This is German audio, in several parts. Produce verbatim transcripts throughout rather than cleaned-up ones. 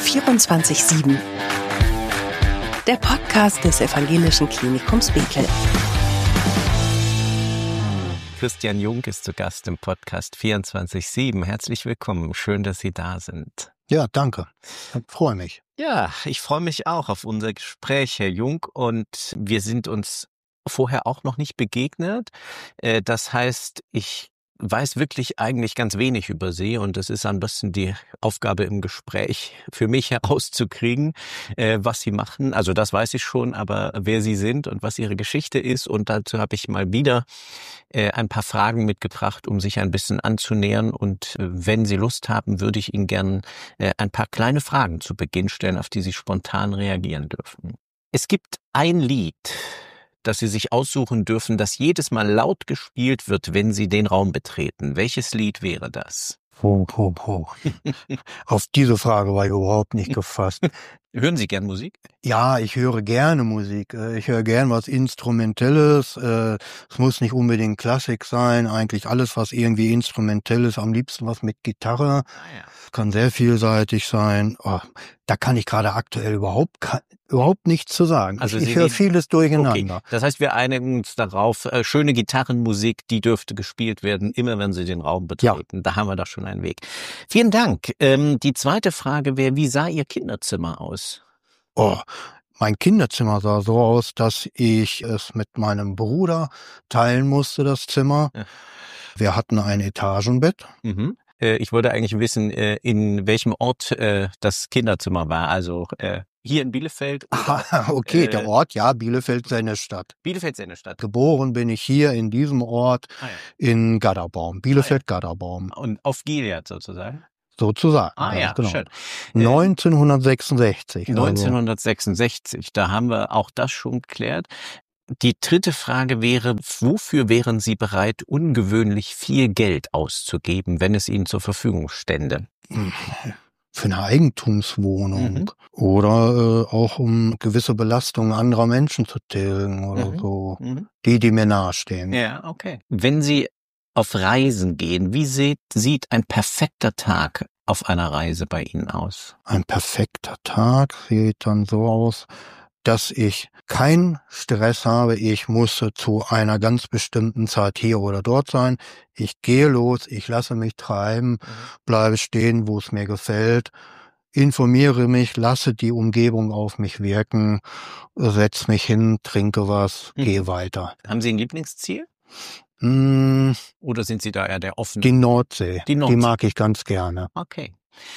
vierundzwanzig sieben. Der Podcast des Evangelischen Klinikums Bethel. Christian Jung ist zu Gast im Podcast vierundzwanzig sieben. Herzlich willkommen. Schön, dass Sie da sind. Ja, danke. Ich freue mich. Ja, ich freue mich auch auf unser Gespräch, Herr Jung. Und wir sind uns vorher auch noch nicht begegnet. Das heißt, ich weiß wirklich eigentlich ganz wenig über Sie und es ist ein bisschen die Aufgabe im Gespräch für mich herauszukriegen, äh, was Sie machen. Also das weiß ich schon, aber wer Sie sind und was Ihre Geschichte ist. Und dazu habe ich mal wieder äh, ein paar Fragen mitgebracht, um sich ein bisschen anzunähern. Und äh, wenn Sie Lust haben, würde ich Ihnen gern äh, ein paar kleine Fragen zu Beginn stellen, auf die Sie spontan reagieren dürfen. Es gibt ein Lied, dass Sie sich aussuchen dürfen, das jedes Mal laut gespielt wird, wenn Sie den Raum betreten. Welches Lied wäre das? Oh, oh, oh. Auf diese Frage war ich überhaupt nicht gefasst. Hören Sie gern Musik? Ja, ich höre gerne Musik. Ich höre gern was Instrumentelles. Es muss nicht unbedingt Klassik sein. Eigentlich alles, was irgendwie instrumentell ist. Am liebsten was mit Gitarre. Ah, ja. Kann sehr vielseitig sein. Oh, da kann ich gerade aktuell überhaupt überhaupt nichts zu sagen. Also ich ich höre vieles durcheinander. Okay. Das heißt, wir einigen uns darauf, äh, schöne Gitarrenmusik, die dürfte gespielt werden, immer wenn Sie den Raum betreten. Ja. Da haben wir doch schon einen Weg. Vielen Dank. Ähm, die zweite Frage wäre, wie sah Ihr Kinderzimmer aus? Oh, mein Kinderzimmer sah so aus, dass ich es mit meinem Bruder teilen musste, das Zimmer. Ja. Wir hatten ein Etagenbett. Mhm. Ich wollte eigentlich wissen, in welchem Ort das Kinderzimmer war. Also hier in Bielefeld? Oder, ah, okay, äh, der Ort, ja, Bielefeld-Sennestadt. Bielefeld-Sennestadt. Geboren bin ich hier in diesem Ort ah, ja. in Gadderbaum, Bielefeld-Gadderbaum. Und auf Gilead sozusagen? Sozusagen. Ah ja, genau. Schön. neunzehnhundertsechsundsechzig. neunzehnhundertsechsundsechzig, also. Da haben wir auch das schon geklärt. Die dritte Frage wäre, wofür wären Sie bereit, ungewöhnlich viel Geld auszugeben, wenn es Ihnen zur Verfügung stände? Für eine Eigentumswohnung mhm. oder äh, auch um gewisse Belastungen anderer Menschen zu tilgen oder mhm. so, mhm. die, die mir nahestehen. Ja, okay. Wenn Sie auf Reisen gehen, wie sieht, sieht ein perfekter Tag auf einer Reise bei Ihnen aus? Ein perfekter Tag sieht dann so aus, dass ich keinen Stress habe, ich muss zu einer ganz bestimmten Zeit hier oder dort sein. Ich gehe los, ich lasse mich treiben, mhm. bleibe stehen, wo es mir gefällt, informiere mich, lasse die Umgebung auf mich wirken, setze mich hin, trinke was, mhm. gehe weiter. Haben Sie ein Lieblingsziel? Mmh, oder sind Sie da eher der offene? Die Nordsee, die Nordsee, die mag ich ganz gerne. Okay.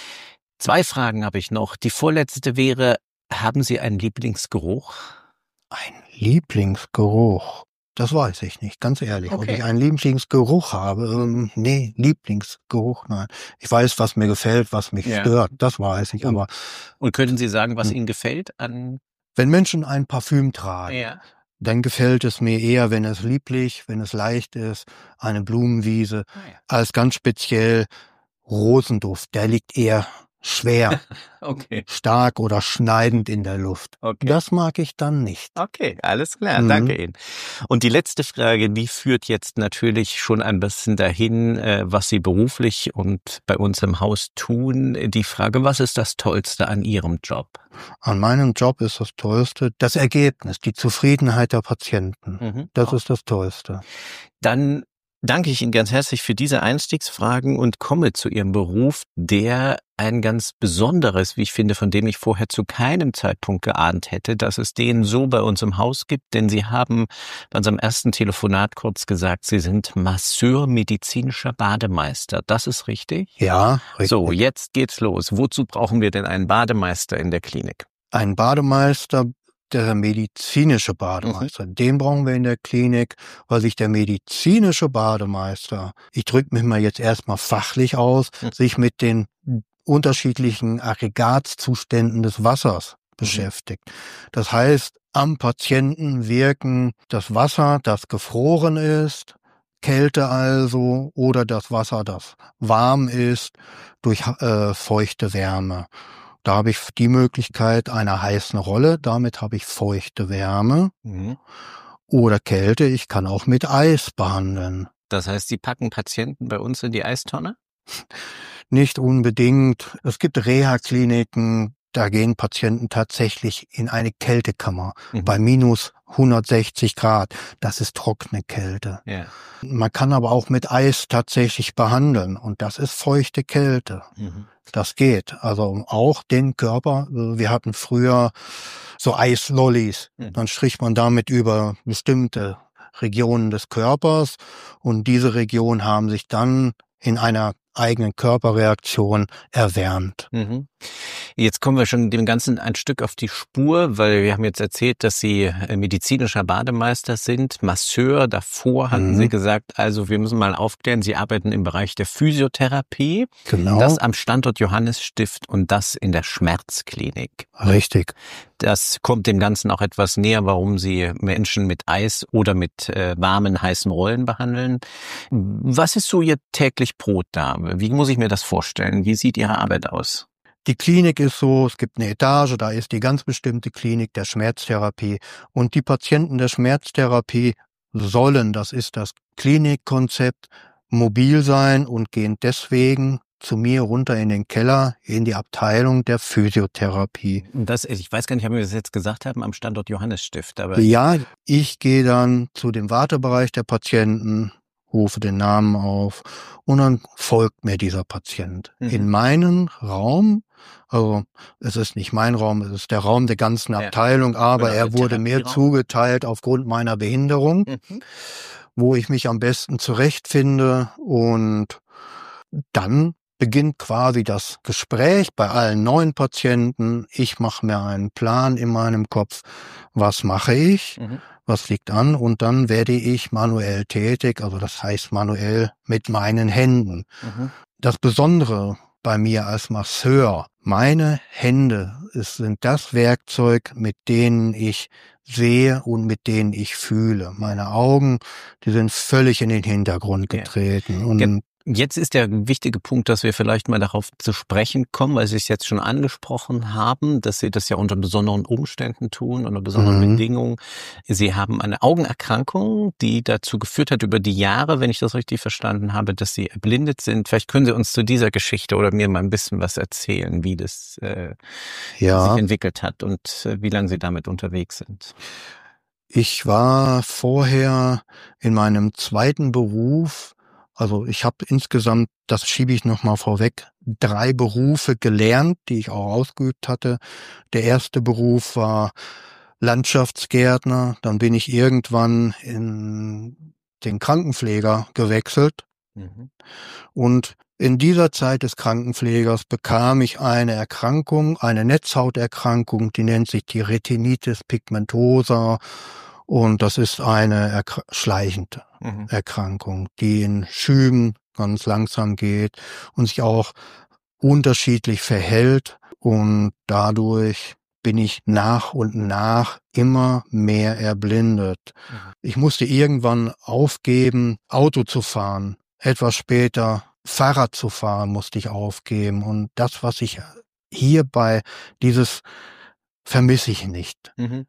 Zwei Fragen habe ich noch. Die vorletzte wäre, haben Sie einen Lieblingsgeruch? Ein Lieblingsgeruch? Das weiß ich nicht, ganz ehrlich. Okay. Ob ich einen Lieblingsgeruch habe? Ähm, nee, Lieblingsgeruch, nein. Ich weiß, was mir gefällt, was mich ja. stört, das weiß ich. Und, aber und können Sie sagen, was hm. Ihnen gefällt an? Wenn Menschen ein Parfüm tragen, ja. dann gefällt es mir eher, wenn es lieblich, wenn es leicht ist, eine Blumenwiese, ah, ja. als ganz speziell Rosenduft. Der liegt eher schwer, okay. stark oder schneidend in der Luft. Okay. Das mag ich dann nicht. Okay, alles klar, mhm. danke Ihnen. Und die letzte Frage, die führt jetzt natürlich schon ein bisschen dahin, was Sie beruflich und bei uns im Haus tun. Die Frage, was ist das Tollste an Ihrem Job? An meinem Job ist das Tollste das Ergebnis, die Zufriedenheit der Patienten. Mhm. Das oh. ist das Tollste. Dann danke ich Ihnen ganz herzlich für diese Einstiegsfragen und komme zu Ihrem Beruf, der ein ganz besonderes, wie ich finde, von dem ich vorher zu keinem Zeitpunkt geahnt hätte, dass es den so bei uns im Haus gibt, denn Sie haben bei unserem ersten Telefonat kurz gesagt, Sie sind Masseur medizinischer Bademeister. Das ist richtig? Ja, richtig. So, jetzt geht's los. Wozu brauchen wir denn einen Bademeister in der Klinik? Ein Bademeister, der medizinische Bademeister, mhm. den brauchen wir in der Klinik, weil sich der medizinische Bademeister, ich drücke mich mal jetzt erstmal fachlich aus, mhm. sich mit den unterschiedlichen Aggregatzuständen des Wassers mhm. beschäftigt. Das heißt, am Patienten wirken das Wasser, das gefroren ist, Kälte also, oder das Wasser, das warm ist, durch äh, feuchte Wärme. Da habe ich die Möglichkeit einer heißen Rolle, damit habe ich feuchte Wärme mhm. oder Kälte. Ich kann auch mit Eis behandeln. Das heißt, Sie packen Patienten bei uns in die Eistonne? Nicht unbedingt. Es gibt Reha-Kliniken, da gehen Patienten tatsächlich in eine Kältekammer Mhm. bei minus hundertsechzig Grad. Das ist trockene Kälte. Ja. Man kann aber auch mit Eis tatsächlich behandeln und das ist feuchte Kälte. Mhm. Das geht. Also auch den Körper. Wir hatten früher so Eislollis. Mhm. Dann strich man damit über bestimmte Regionen des Körpers und diese Regionen haben sich dann in einer eigenen Körperreaktion erwärmt. Mhm. Jetzt kommen wir schon dem Ganzen ein Stück auf die Spur, weil wir haben jetzt erzählt, dass Sie medizinischer Bademeister sind, Masseur. Davor hatten Mhm. Sie gesagt, also wir müssen mal aufklären, Sie arbeiten im Bereich der Physiotherapie. Genau. Das am Standort Johannesstift und das in der Schmerzklinik. Richtig. Das kommt dem Ganzen auch etwas näher, warum Sie Menschen mit Eis oder mit äh, warmen, heißen Rollen behandeln. Was ist so Ihr täglich Brot da? Wie muss ich mir das vorstellen? Wie sieht Ihre Arbeit aus? Die Klinik ist so, es gibt eine Etage, da ist die ganz bestimmte Klinik der Schmerztherapie. Und die Patienten der Schmerztherapie sollen, das ist das Klinikkonzept, mobil sein und gehen deswegen zu mir runter in den Keller, in die Abteilung der Physiotherapie. Das, ich weiß gar nicht, ob wir das jetzt gesagt haben, am Standort Johannesstift. Aber Ja, ich gehe dann zu dem Wartebereich der Patienten, rufe den Namen auf und dann folgt mir dieser Patient. Mhm. In meinen Raum, also es ist nicht mein Raum, es ist der Raum der ganzen Ja. Abteilung, aber Oder er wurde mir Therapieraum. zugeteilt aufgrund meiner Behinderung, Mhm. wo ich mich am besten zurechtfinde und dann beginnt quasi das Gespräch bei allen neuen Patienten. Ich mache mir einen Plan in meinem Kopf, was mache ich, Mhm. was liegt an und dann werde ich manuell tätig, also das heißt manuell mit meinen Händen. Mhm. Das Besondere bei mir als Masseur, meine Hände es sind das Werkzeug, mit denen ich sehe und mit denen ich fühle. Meine Augen, die sind völlig in den Hintergrund Ja. getreten. Und Ge- Jetzt ist der wichtige Punkt, dass wir vielleicht mal darauf zu sprechen kommen, weil Sie es jetzt schon angesprochen haben, dass Sie das ja unter besonderen Umständen tun, unter besonderen Mhm. Bedingungen. Sie haben eine Augenerkrankung, die dazu geführt hat über die Jahre, wenn ich das richtig verstanden habe, dass Sie erblindet sind. Vielleicht können Sie uns zu dieser Geschichte oder mir mal ein bisschen was erzählen, wie das äh, ja, sich entwickelt hat und äh, wie lange Sie damit unterwegs sind. ich war vorher in meinem zweiten Beruf, also ich habe insgesamt, das schiebe ich nochmal vorweg, drei Berufe gelernt, die ich auch ausgeübt hatte. Der erste Beruf war Landschaftsgärtner, dann bin ich irgendwann in den Krankenpfleger gewechselt Mhm. und in dieser Zeit des Krankenpflegers bekam ich eine Erkrankung, eine Netzhauterkrankung, die nennt sich die Retinitis pigmentosa und das ist eine erk- schleichende Mhm. Erkrankung, die in Schüben ganz langsam geht und sich auch unterschiedlich verhält und dadurch bin ich nach und nach immer mehr erblindet. Mhm. Ich musste irgendwann aufgeben, Auto zu fahren. Etwas später Fahrrad zu fahren musste ich aufgeben und das, was ich hierbei, dieses vermisse ich nicht. Mhm.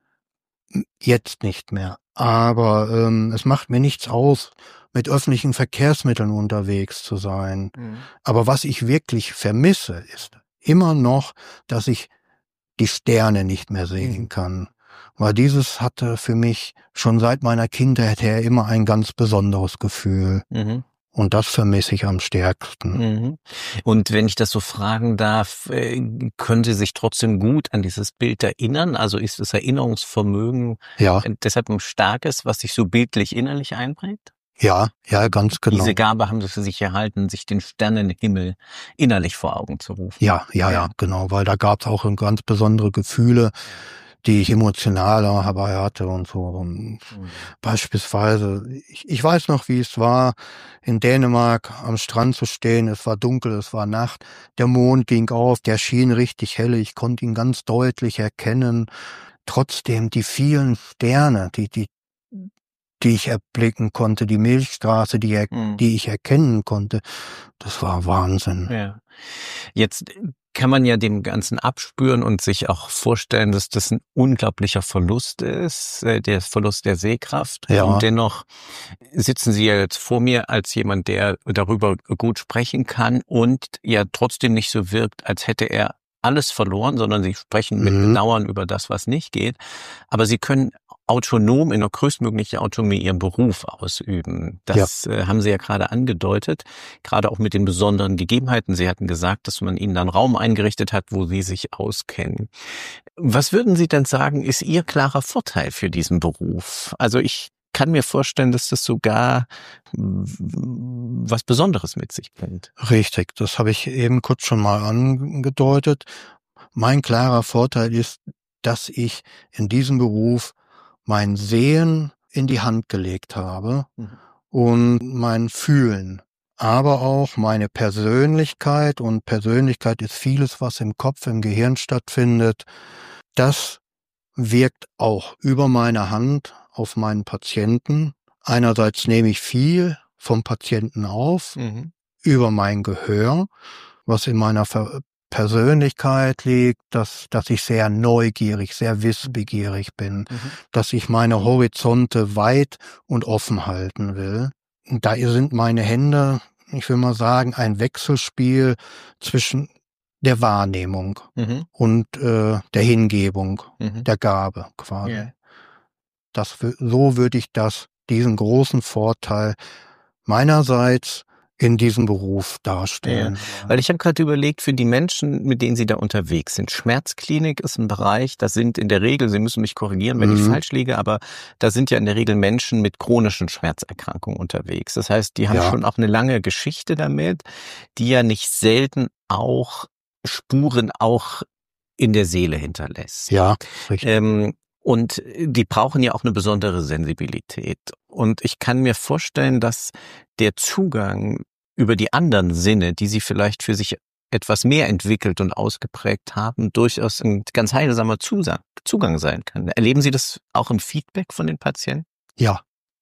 Jetzt nicht mehr. Aber ähm, es macht mir nichts aus, mit öffentlichen Verkehrsmitteln unterwegs zu sein. Mhm. Aber was ich wirklich vermisse, ist immer noch, dass ich die Sterne nicht mehr sehen Mhm. kann. Weil dieses hatte für mich schon seit meiner Kindheit her immer ein ganz besonderes Gefühl. Mhm. Und das vermisse ich am stärksten. Mhm. Und wenn ich das so fragen darf, äh, können Sie sich trotzdem gut an dieses Bild erinnern? Also ist das Erinnerungsvermögen Ja, äh, deshalb ein starkes, was sich so bildlich innerlich einprägt? ja, ja, ganz genau. Diese Gabe haben Sie für sich erhalten, sich den Sternenhimmel innerlich vor Augen zu rufen. Ja, ja, ja, genau, weil da gab es auch ganz besondere Gefühle, die ich emotionaler dabei hatte und so. Und Mhm. beispielsweise, ich, ich weiß noch, wie es war, in Dänemark am Strand zu stehen. Es war dunkel, es war Nacht. Der Mond ging auf, der schien richtig hell. Ich konnte ihn ganz deutlich erkennen. Trotzdem die vielen Sterne, die, die, die ich erblicken konnte, die Milchstraße, die, er, Mhm. die ich erkennen konnte, das war Wahnsinn. Ja. Jetzt kann man ja dem Ganzen abspüren und sich auch vorstellen, dass das ein unglaublicher Verlust ist, äh, der Verlust der Sehkraft. Ja. Und dennoch sitzen Sie ja jetzt vor mir als jemand, der darüber gut sprechen kann und ja trotzdem nicht so wirkt, als hätte er alles verloren, sondern sie sprechen mit Mhm. Bedauern über das, was nicht geht. Aber sie können autonom, in der größtmöglichen Autonomie ihren Beruf ausüben. Das äh, haben Sie ja gerade angedeutet, gerade auch mit den besonderen Gegebenheiten. Sie hatten gesagt, dass man Ihnen dann Raum eingerichtet hat, wo Sie sich auskennen. Was würden Sie denn sagen, ist Ihr klarer Vorteil für diesen Beruf? Also ich kann mir vorstellen, dass das sogar was Besonderes mit sich bringt. Richtig, das habe ich eben kurz schon mal angedeutet. Mein klarer Vorteil ist, dass ich in diesem Beruf mein Sehen in die Hand gelegt habe Mhm. und mein Fühlen, aber auch meine Persönlichkeit, und Persönlichkeit ist vieles, was im Kopf, im Gehirn stattfindet, das wirkt auch über meine Hand auf meinen Patienten. Einerseits nehme ich viel vom Patienten auf, Mhm. über mein Gehör, was in meiner Ver- Persönlichkeit liegt, dass, dass ich sehr neugierig, sehr wissbegierig bin, Mhm. dass ich meine Horizonte weit und offen halten will. Und da sind meine Hände, ich will mal sagen, ein Wechselspiel zwischen der Wahrnehmung Mhm. und äh, der Hingebung, Mhm. der Gabe quasi. Ja. Das, wü- so würde ich das, diesen großen Vorteil meinerseits in diesem Beruf darstellen. Weil ich habe gerade überlegt, für die Menschen, mit denen Sie da unterwegs sind, Schmerzklinik ist ein Bereich, das sind in der Regel, Sie müssen mich korrigieren, wenn ich Mhm. falsch liege, aber da sind ja in der Regel Menschen mit chronischen Schmerzerkrankungen unterwegs. Das heißt, die haben Ja. schon auch eine lange Geschichte damit, die ja nicht selten auch Spuren auch in der Seele hinterlässt. Ja, richtig. Ähm, und die brauchen ja auch eine besondere Sensibilität. Und ich kann mir vorstellen, dass der Zugang über die anderen Sinne, die sie vielleicht für sich etwas mehr entwickelt und ausgeprägt haben, durchaus ein ganz heilsamer Zugang, Zugang sein kann. Erleben Sie das auch im Feedback von den Patienten? Ja,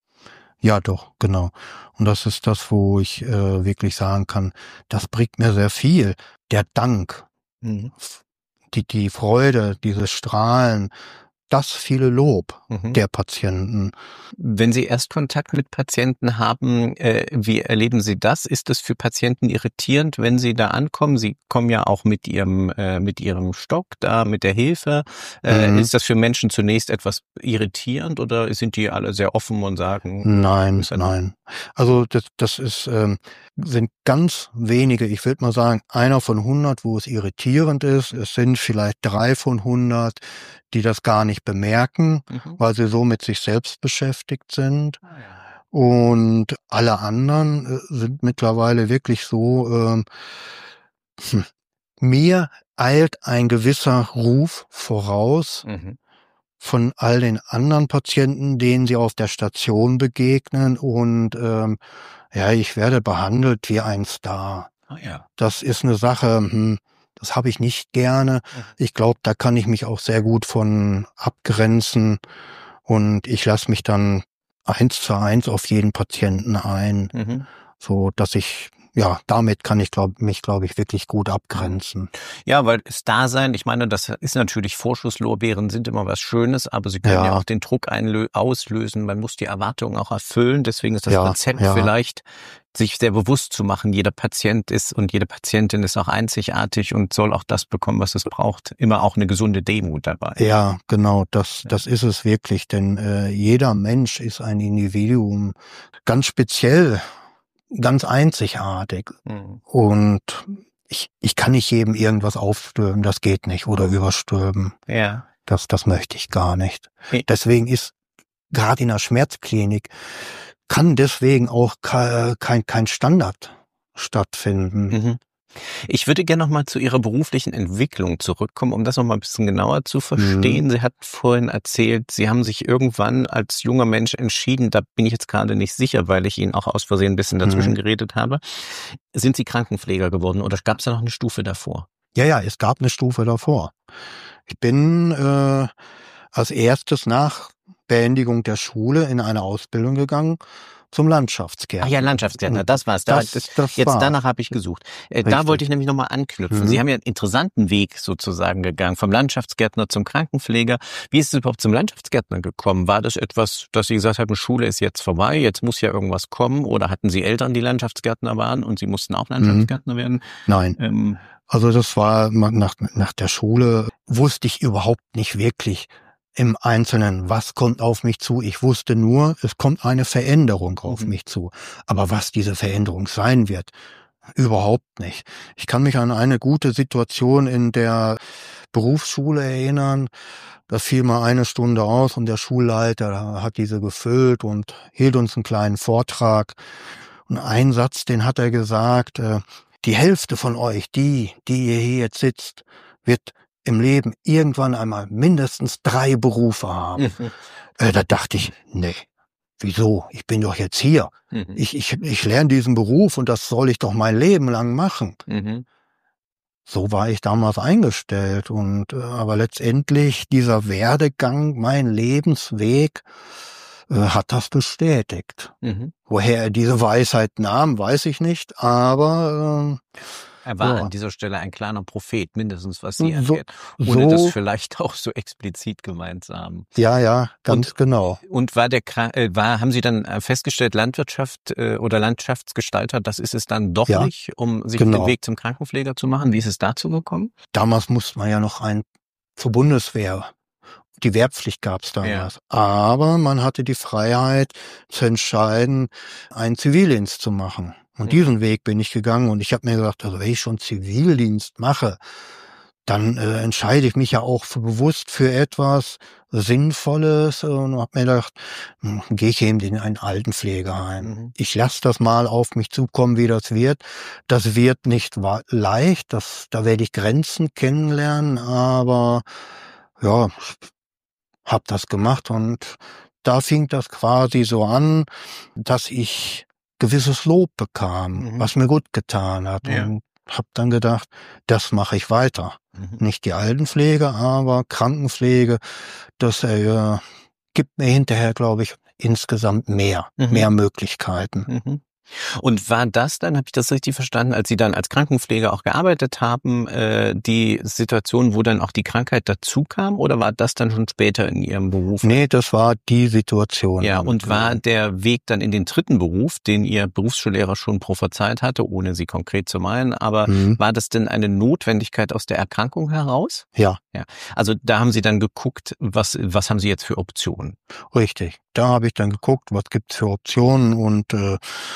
ja, doch, genau. Und das ist das, wo ich äh, wirklich sagen kann, das bringt mir sehr viel. Der Dank, Mhm. die, die Freude, dieses Strahlen, das viele Lob Mhm. der Patienten. Wenn Sie erst Kontakt mit Patienten haben, äh, wie erleben Sie das? Ist es für Patienten irritierend, wenn Sie da ankommen? Sie kommen ja auch mit Ihrem äh, mit Ihrem Stock da, mit der Hilfe. Äh, Mhm. Ist das für Menschen zunächst etwas irritierend oder sind die alle sehr offen und sagen, Nein, ist ein- nein. Also das, das ist ähm, sind ganz wenige, ich würde mal sagen, einer von hundert, wo es irritierend ist. Es sind vielleicht drei von hundert, die das gar nicht bemerken, Mhm. weil sie so mit sich selbst beschäftigt sind. Ah, ja. Und alle anderen äh, sind mittlerweile wirklich so, ähm, hm, mir eilt ein gewisser Ruf voraus Mhm. von all den anderen Patienten, denen sie auf der Station begegnen, und ähm, ja, ich werde behandelt wie ein Star. Ah, ja. Das ist eine Sache, hm, das habe ich nicht gerne. Ich glaube, da kann ich mich auch sehr gut von abgrenzen, und ich lasse mich dann eins zu eins auf jeden Patienten ein, Mhm. so dass ich, ja, damit kann ich glaub, mich, glaube ich, wirklich gut abgrenzen. Ja, weil das Dasein, ich meine, das ist natürlich Vorschusslorbeeren sind immer was Schönes, aber sie können ja, Ja. auch den Druck einlö- auslösen. Man muss die Erwartungen auch erfüllen. Deswegen ist das Ja, Rezept ja. vielleicht, sich sehr bewusst zu machen, jeder Patient ist und jede Patientin ist auch einzigartig und soll auch das bekommen, was es braucht. Immer auch eine gesunde Demut dabei. Ja, genau, das, das ist es wirklich, denn äh, jeder Mensch ist ein Individuum, ganz speziell, ganz einzigartig. Mhm. Und ich, ich kann nicht jedem irgendwas aufstülpen, das geht nicht, oder überstülpen. Ja. Das, das möchte ich gar nicht. Nee. Deswegen ist gerade in der Schmerzklinik kann deswegen auch ke- kein, kein Standard stattfinden. Mhm. Ich würde gerne noch mal zu Ihrer beruflichen Entwicklung zurückkommen, um das noch mal ein bisschen genauer zu verstehen. Sie hatten vorhin erzählt, Sie haben sich irgendwann als junger Mensch entschieden, da bin ich jetzt gerade nicht sicher, weil ich Ihnen auch aus Versehen ein bisschen dazwischen Mhm. geredet habe. Sind Sie Krankenpfleger geworden oder gab es da noch eine Stufe davor? Ja, ja, es gab eine Stufe davor. Ich bin äh, als erstes nach Beendigung der Schule in eine Ausbildung gegangen zum Landschaftsgärtner. Ach ja, Landschaftsgärtner, das war's. Da, Das, das, das jetzt war. danach habe ich gesucht. Äh, da Richtig. wollte ich nämlich nochmal anknüpfen. Mhm. Sie haben ja einen interessanten Weg sozusagen gegangen, vom Landschaftsgärtner zum Krankenpfleger. Wie ist es überhaupt zum Landschaftsgärtner gekommen? War das etwas, dass Sie gesagt haben, Schule ist jetzt vorbei, jetzt muss ja irgendwas kommen? Oder hatten Sie Eltern, die Landschaftsgärtner waren und Sie mussten auch Landschaftsgärtner werden? Nein. Ähm, Also das war nach, nach der Schule, wusste ich überhaupt nicht wirklich im Einzelnen, was kommt auf mich zu. Ich wusste nur, es kommt eine Veränderung auf mhm. mich zu. Aber was diese Veränderung sein wird, überhaupt nicht. Ich kann mich an eine gute Situation in der Berufsschule erinnern. Da fiel mal eine Stunde aus und der Schulleiter hat diese gefüllt und hielt uns einen kleinen Vortrag. Und ein Satz, den hat er gesagt, äh, die Hälfte von euch, die, die ihr hier jetzt sitzt, wird im Leben irgendwann einmal mindestens drei Berufe haben. Mhm. Äh, da dachte ich, nee, wieso? Ich bin doch jetzt hier. Mhm. Ich, ich, ich lerne diesen Beruf und das soll ich doch mein Leben lang machen. Mhm. So war ich damals eingestellt. Und äh, aber letztendlich dieser Werdegang, mein Lebensweg, äh, hat das bestätigt. Mhm. Woher er diese Weisheit nahm, weiß ich nicht, aber äh, er war ja. an dieser Stelle ein kleiner Prophet, mindestens was Sie so, angeht, ohne so, das vielleicht auch so explizit gemeint zu haben. Ja, ja, ganz und, genau. Und war der äh, war haben Sie dann festgestellt, Landwirtschaft äh, oder Landschaftsgestalter, das ist es dann doch ja, nicht, um sich genau. den Weg zum Krankenpfleger zu machen? Wie ist es dazu gekommen? Damals musste man ja noch ein zur Bundeswehr. Die Wehrpflicht gab es damals. Ja. Aber man hatte die Freiheit zu entscheiden, einen Zivildienst zu machen. Und mhm. diesen Weg bin ich gegangen und ich habe mir gedacht, also wenn ich schon Zivildienst mache, dann äh, entscheide ich mich ja auch für, bewusst für etwas Sinnvolles und habe mir gedacht, hm, gehe ich eben in ein Altenpflegeheim. Mhm. Ich lasse das mal auf mich zukommen, wie das wird. Das wird nicht leicht, das, da werde ich Grenzen kennenlernen, aber ja, hab das gemacht und da fing das quasi so an, dass ich gewisses Lob bekam, mhm. was mir gut getan hat ja. und hab dann gedacht, das mache ich weiter. Mhm. Nicht die Altenpflege, aber Krankenpflege, das äh, gibt mir hinterher, glaube ich, insgesamt mehr, mhm. mehr Möglichkeiten. Mhm. Und war das dann, habe ich das richtig verstanden, als Sie dann als Krankenpfleger auch gearbeitet haben, äh, die Situation, wo dann auch die Krankheit dazu kam, oder war das dann schon später in Ihrem Beruf? Nee, das war die Situation. Ja, und war der Weg dann in den dritten Beruf, den Ihr Berufsschullehrer schon prophezeit hatte, ohne Sie konkret zu meinen, aber mhm. war das denn eine Notwendigkeit aus der Erkrankung heraus? Ja. Ja. Also da haben Sie dann geguckt, was, was haben Sie jetzt für Optionen? Richtig. Da habe ich dann geguckt, was gibt's für Optionen und äh,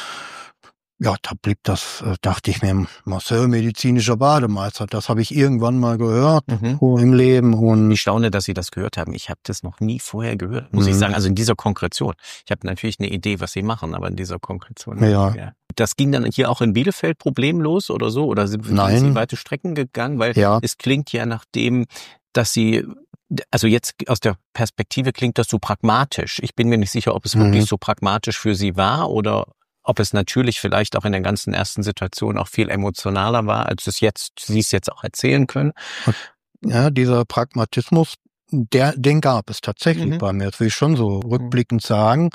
ja, da blieb das, äh, dachte ich mir, Marcel, medizinischer Bademeister, das habe ich irgendwann mal gehört mhm. im Leben. Und ich staune, dass Sie das gehört haben. Ich habe das noch nie vorher gehört, muss mhm. ich sagen. Also in dieser Konkretion. Ich habe natürlich eine Idee, was Sie machen, aber in dieser Konkretion. Ja. ja. Das ging dann hier auch in Bielefeld problemlos oder so? Oder sind Nein. Sie weite Strecken gegangen? Weil ja. es klingt ja nach dem, dass Sie... Also jetzt aus der Perspektive klingt das so pragmatisch. Ich bin mir nicht sicher, ob es mhm. wirklich so pragmatisch für Sie war oder ob es natürlich vielleicht auch in der ganzen ersten Situation auch viel emotionaler war, als es jetzt, Sie es jetzt auch erzählen können. Ja, dieser Pragmatismus, der, den gab es tatsächlich mhm. bei mir. Das will ich schon so rückblickend mhm. sagen.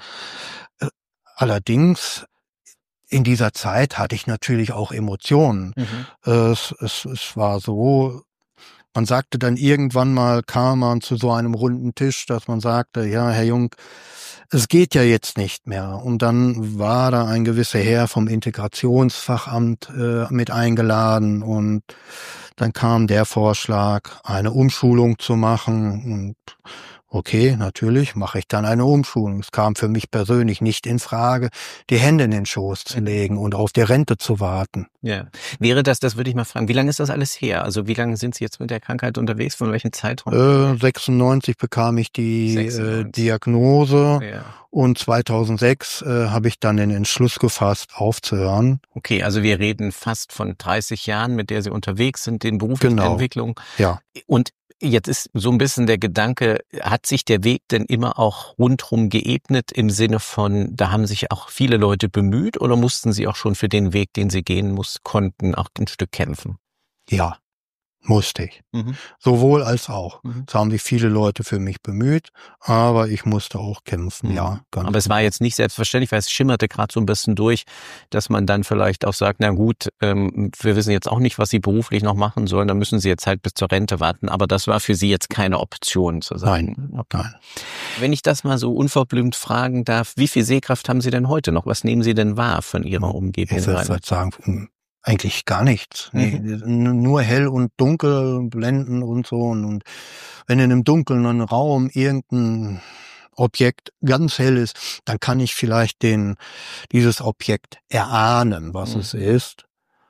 Allerdings, in dieser Zeit hatte ich natürlich auch Emotionen. Mhm. Es, es, es war so, man sagte dann irgendwann mal, kam man zu so einem runden Tisch, dass man sagte, ja, Herr Jung, es geht ja jetzt nicht mehr. Und dann war da ein gewisser Herr vom Integrationsfachamt äh, mit eingeladen und dann kam der Vorschlag, eine Umschulung zu machen. Und okay, natürlich mache ich dann eine Umschulung. Es kam für mich persönlich nicht in Frage, die Hände in den Schoß zu legen und auf die Rente zu warten. Ja. Wäre das, das würde ich mal fragen, wie lange ist das alles her? Also wie lange sind Sie jetzt mit der Krankheit unterwegs? Von welchem Zeitraum? Äh, sechsundneunzig bekam ich die äh, Diagnose ja. und zweitausendsechs äh, habe ich dann den Entschluss gefasst, aufzuhören. Okay, also wir reden fast von dreißig Jahren, mit der Sie unterwegs sind, in beruflichen genau. Entwicklung. Ja. Und jetzt ist so ein bisschen der Gedanke, hat sich der Weg denn immer auch rundherum geebnet im Sinne von, da haben sich auch viele Leute bemüht oder mussten Sie auch schon für den Weg, den Sie gehen muss, konnten, auch ein Stück kämpfen? Ja, musste ich. Mhm. Sowohl als auch. Mhm. Es haben sich viele Leute für mich bemüht, aber ich musste auch kämpfen, mhm. ja. Ganz aber es war jetzt nicht selbstverständlich, weil es schimmerte gerade so ein bisschen durch, dass man dann vielleicht auch sagt, na gut, ähm, wir wissen jetzt auch nicht, was Sie beruflich noch machen sollen, dann müssen Sie jetzt halt bis zur Rente warten. Aber das war für Sie jetzt keine Option zu sagen. Nein, okay. Nein. Wenn ich das mal so unverblümt fragen darf, wie viel Sehkraft haben Sie denn heute noch? Was nehmen Sie denn wahr von Ihrer Umgebung? Ich würde sagen, Eigentlich gar nichts. Nee, Mhm. nur hell und dunkel, Blenden und so. Und, und wenn in einem dunklen Raum irgendein Objekt ganz hell ist, dann kann ich vielleicht den dieses Objekt erahnen, was Mhm. es ist.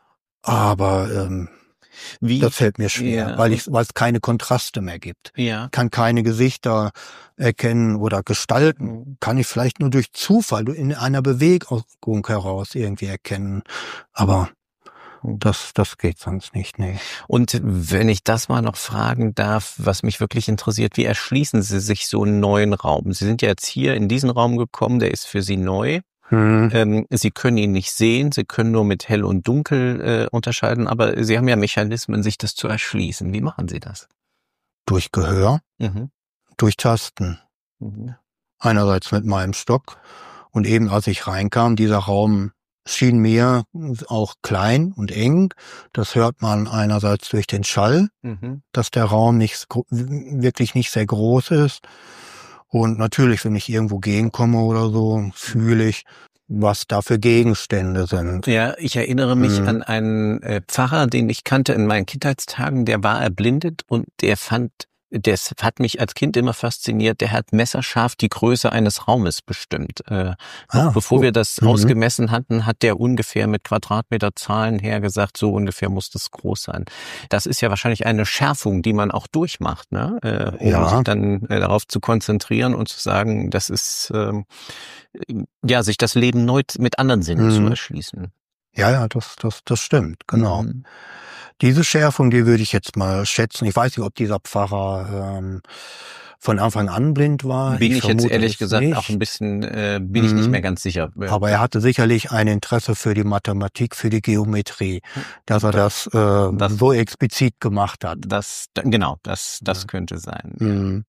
Aber ähm, Wie? das fällt mir schwer, Ja. weil ich, weil es keine Kontraste mehr gibt. Ja. Ich kann keine Gesichter erkennen oder gestalten. Mhm. Kann ich vielleicht nur durch Zufall in einer Bewegung heraus irgendwie erkennen. Aber das, das geht sonst nicht, nee. Und wenn ich das mal noch fragen darf, was mich wirklich interessiert, wie erschließen Sie sich so einen neuen Raum? Sie sind ja jetzt hier in diesen Raum gekommen, der ist für Sie neu. Hm. Ähm, Sie können ihn nicht sehen, Sie können nur mit hell und dunkel äh, unterscheiden, aber Sie haben ja Mechanismen, sich das zu erschließen. Wie machen Sie das? Durch Gehör, Mhm. durch Tasten. Mhm. Einerseits mit meinem Stock. Und eben als ich reinkam, dieser Raum schien mir auch klein und eng. Das hört man einerseits durch den Schall, Mhm. dass der Raum nicht wirklich nicht sehr groß ist. Und natürlich, wenn ich irgendwo gegenkomme oder so, fühle ich, was da für Gegenstände sind. Ja, ich erinnere mich Hm. an einen äh, Pfarrer, den ich kannte in meinen Kindheitstagen, der war erblindet und der fand, das hat mich als Kind immer fasziniert, der hat messerscharf die Größe eines Raumes bestimmt. Äh, noch Ah, bevor oh. wir das Mhm. ausgemessen hatten, hat der ungefähr mit Quadratmeterzahlen her gesagt, so ungefähr muss das groß sein. Das ist ja wahrscheinlich eine Schärfung, die man auch durchmacht, ne? Äh, um Ja. sich dann äh, darauf zu konzentrieren und zu sagen, das ist, ähm, ja, sich das Leben neu mit anderen Sinnen Mhm. zu erschließen. Ja, ja, das, das, das stimmt, genau. Mhm. Diese Schärfung, die würde ich jetzt mal schätzen. Ich weiß nicht, ob dieser Pfarrer ähm, von Anfang an blind war. Bin ich, ich jetzt ehrlich es gesagt nicht. auch ein bisschen, äh, bin ich nicht Mhm. mehr ganz sicher. Aber er hatte sicherlich ein Interesse für die Mathematik, für die Geometrie, dass er das, äh, das so explizit gemacht hat. Das, genau, das, das Ja. könnte sein. Mhm.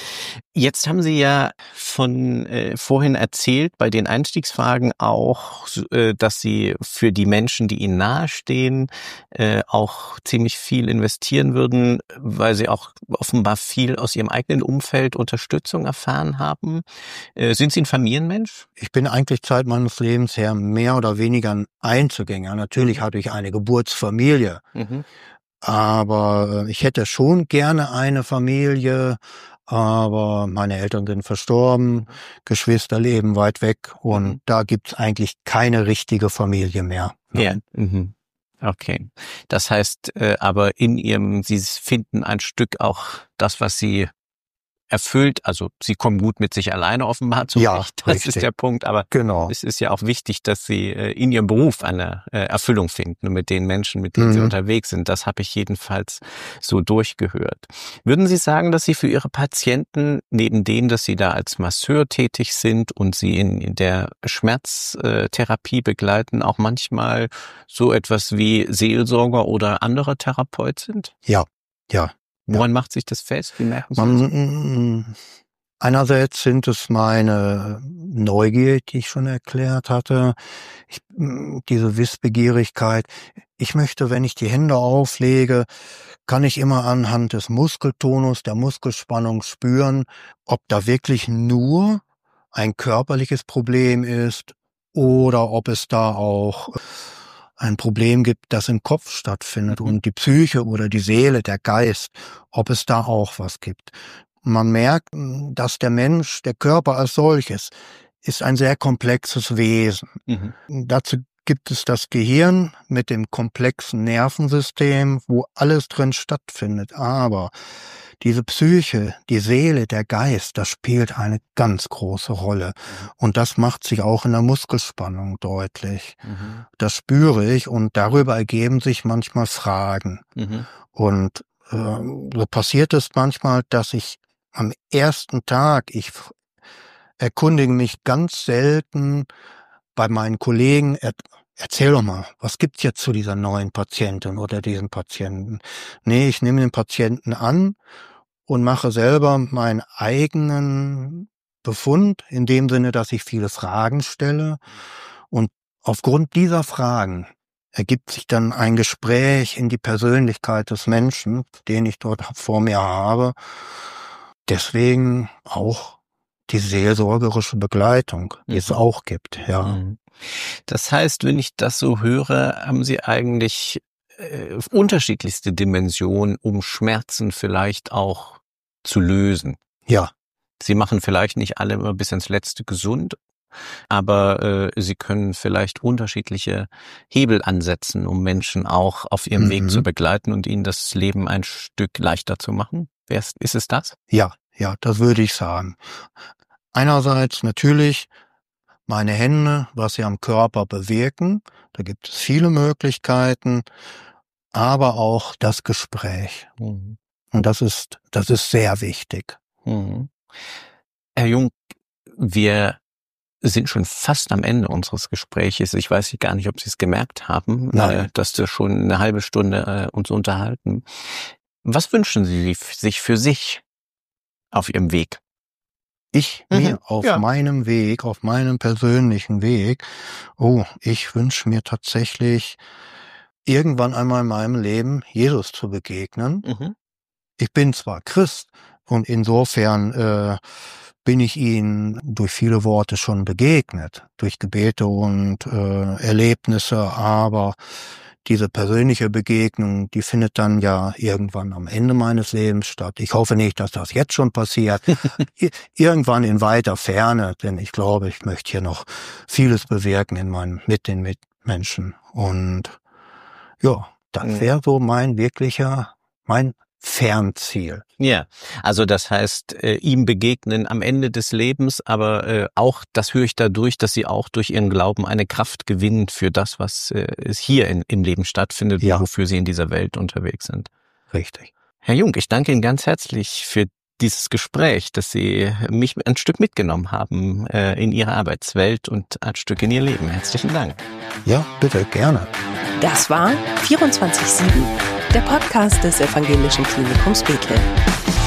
Jetzt haben Sie ja von äh, vorhin erzählt bei den Einstiegsfragen auch, äh, dass Sie für die Menschen, die Ihnen nahestehen, äh, auch ziemlich viel investieren würden, weil Sie auch offenbar viel aus Ihrem eigenen Umfeld Unterstützung erfahren haben. Äh, sind Sie ein Familienmensch? Ich bin eigentlich Zeit meines Lebens her mehr oder weniger ein Einzelgänger. Natürlich hatte ich eine Geburtsfamilie, Mhm. aber äh, ich hätte schon gerne eine Familie, aber meine Eltern sind verstorben, Geschwister leben weit weg und Mhm. da gibt's eigentlich keine richtige Familie mehr. Ja. Mhm. Okay. Das heißt, äh, aber in Ihrem, Sie finden ein Stück auch das, was Sie erfüllt, also Sie kommen gut mit sich alleine offenbar zurecht, Ja, das richtig. ist der Punkt, aber Genau. es ist ja auch wichtig, dass Sie äh, in Ihrem Beruf eine äh, Erfüllung finden mit den Menschen, mit denen Sie Mhm. unterwegs sind. Das habe ich jedenfalls so durchgehört. Würden Sie sagen, dass Sie für Ihre Patienten, neben dem, dass Sie da als Masseur tätig sind und Sie in, in der Schmerztherapie begleiten, auch manchmal so etwas wie Seelsorger oder anderer Therapeut sind? Ja, ja. Woran macht sich das fest? Wie merken Sie das? Man, einerseits sind es meine Neugier, die ich schon erklärt hatte, ich, diese Wissbegierigkeit. Ich möchte, wenn ich die Hände auflege, kann ich immer anhand des Muskeltonus, der Muskelspannung spüren, ob da wirklich nur ein körperliches Problem ist oder ob es da auch ein Problem gibt, das im Kopf stattfindet Mhm. und die Psyche oder die Seele, der Geist, ob es da auch was gibt. Man merkt, dass der Mensch, der Körper als solches, ist ein sehr komplexes Wesen. Mhm. Dazu gibt es das Gehirn mit dem komplexen Nervensystem, wo alles drin stattfindet. Aber diese Psyche, die Seele, der Geist, das spielt eine ganz große Rolle. Und das macht sich auch in der Muskelspannung deutlich. Mhm. Das spüre ich und darüber ergeben sich manchmal Fragen. Mhm. Und äh, so passiert es manchmal, dass ich am ersten Tag, ich erkundige mich ganz selten bei meinen Kollegen, er, erzähl doch mal, was gibt's jetzt zu dieser neuen Patientin oder diesem Patienten? Nee, ich nehme den Patienten an und mache selber meinen eigenen Befund, in dem Sinne, dass ich viele Fragen stelle. Und aufgrund dieser Fragen ergibt sich dann ein Gespräch in die Persönlichkeit des Menschen, den ich dort vor mir habe. Deswegen auch die seelsorgerische Begleitung, die Mhm. es auch gibt, ja. Mhm. Das heißt, wenn ich das so höre, haben Sie eigentlich äh, unterschiedlichste Dimensionen, um Schmerzen vielleicht auch zu lösen. Ja. Sie machen vielleicht nicht alle immer bis ins Letzte gesund, aber äh, Sie können vielleicht unterschiedliche Hebel ansetzen, um Menschen auch auf ihrem mhm. Weg zu begleiten und ihnen das Leben ein Stück leichter zu machen. Wer ist, ist es das? Ja, ja, das würde ich sagen. Einerseits natürlich meine Hände, was sie am Körper bewirken, da gibt es viele Möglichkeiten, aber auch das Gespräch. Mhm. Und das ist, das ist sehr wichtig. Mhm. Herr Jung, wir sind schon fast am Ende unseres Gespräches. Ich weiß gar nicht, ob Sie es gemerkt haben, äh, dass wir schon eine halbe Stunde äh, uns unterhalten. Was wünschen Sie sich für sich auf Ihrem Weg? Ich mhm. mir auf ja. meinem Weg, auf meinem persönlichen Weg, oh, ich wünsche mir tatsächlich irgendwann einmal in meinem Leben Jesus zu begegnen. Mhm. Ich bin zwar Christ und insofern äh, bin ich ihnen durch viele Worte schon begegnet, durch Gebete und äh, Erlebnisse, aber diese persönliche Begegnung, die findet dann ja irgendwann am Ende meines Lebens statt. Ich hoffe nicht, dass das jetzt schon passiert. Irgendwann in weiter Ferne, denn ich glaube, ich möchte hier noch vieles bewirken in meinen, mit den Mitmenschen. Und ja, das wäre so mein wirklicher, mein Fernziel. Ja, also das heißt, äh, ihm begegnen am Ende des Lebens, aber äh, auch, das höre ich dadurch, dass Sie auch durch Ihren Glauben eine Kraft gewinnen für das, was äh, hier in, im Leben stattfindet, ja. wofür Sie in dieser Welt unterwegs sind. Richtig. Herr Jung, ich danke Ihnen ganz herzlich für dieses Gespräch, dass Sie mich ein Stück mitgenommen haben äh, in Ihre Arbeitswelt und ein Stück in Ihr Leben. Herzlichen Dank. Ja, bitte, gerne. Das war vierundzwanzig sieben, der Podcast des Evangelischen Klinikums Bethel.